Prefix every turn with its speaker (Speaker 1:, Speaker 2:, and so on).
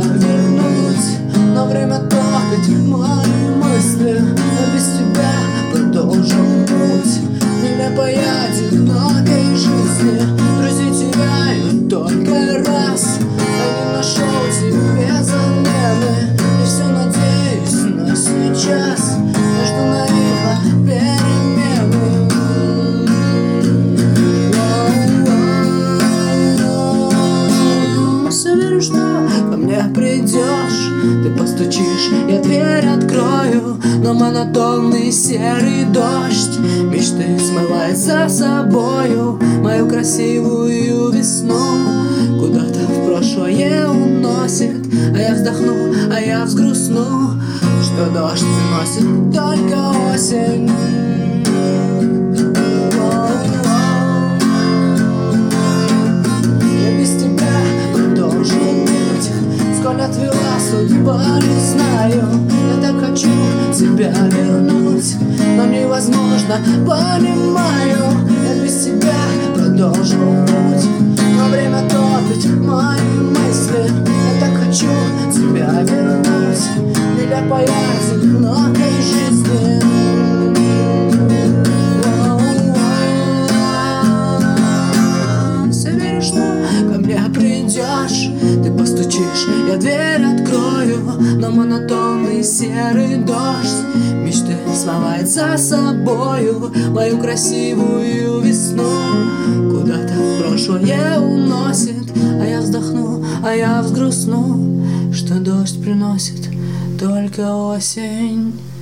Speaker 1: вернуть, но время топит мои мысли. Но без тебя продолжим путь нелепой одинокой жизни. Друзей теряю только раз, а не нашел тебе замены. И все надеюсь на сейчас, я жду наивно перемены. Все верю, что ко мне придешь, ты постучишь, я дверь открою. Но монотонный серый дождь мечты смывает за собою мою красивую весну. Куда-то в прошлое уносит, а я вздохну, а я взгрустну, что дождь приносит только осень. Я без тебя продолжу быть, сколь отвела судьба, не знаю. Я так хочу тебя вернуть, но невозможно, понимаю. Я без тебя продолжу путь, но время топит мои мысли. Я так хочу тебя вернуть, нелепой одинокой жизни. Все верю, что ко мне придешь, ты постучишь, я дверь открою. Но монотонный серый дождь мечты смывает за собою мою красивую весну. Куда-то в прошлое уносит, а я вздохну, а я взгрустну, что дождь приносит только осень.